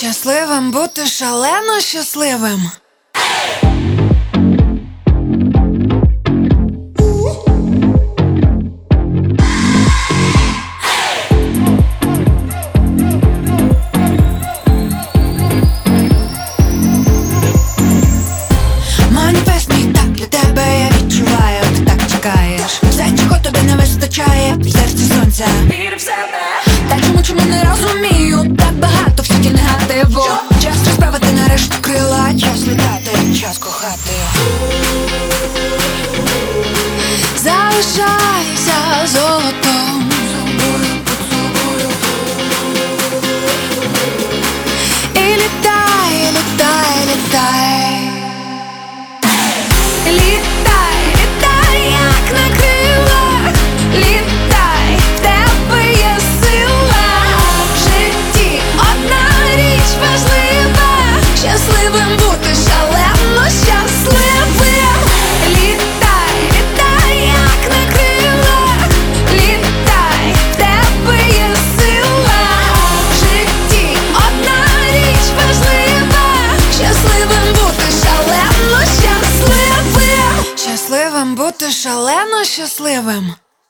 Щасливим бути шалено щасливим. Маніфест мій так для тебе, я відчуваю, ти так чекаєш. Все, чого тобі не вистачає, в серці сонця. Вір в себе. Та чому не розумію, так багато в світі негативу. Час розправити нарешті крила, час літати, час кохати. Залишайся золотом. І літай, літай, літай. Літай, літай, як на крилах. Літай, в тебе є сила. В житті одна річ важлива. Щасливим бути шалено щасливим. Літай, літай, як на крилах. Літай, в тебе є сила. В житті одна річ важлива. Щасливим бути шалено щасливим. Щасливим бути шалено щасливим.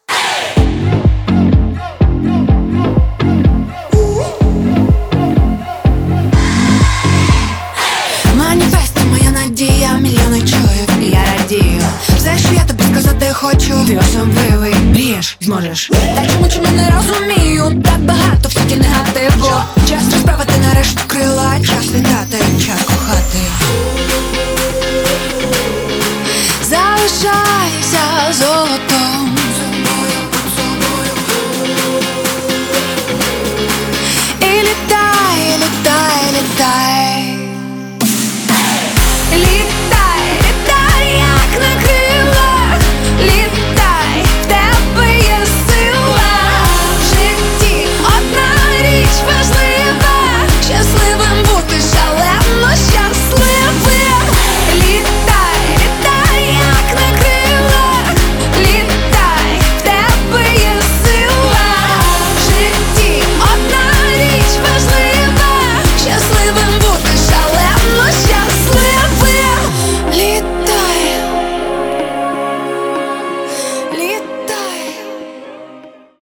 Маніфест – моя надія, мільйони чують, і я радію. Все, що я тобі сказати хочу, ти особливий, мрієш, зможеш. Та чому не розумію, так багато в світі негативу. Час розправити нарешті крила, час літати, час кохати. Залишайся золотом.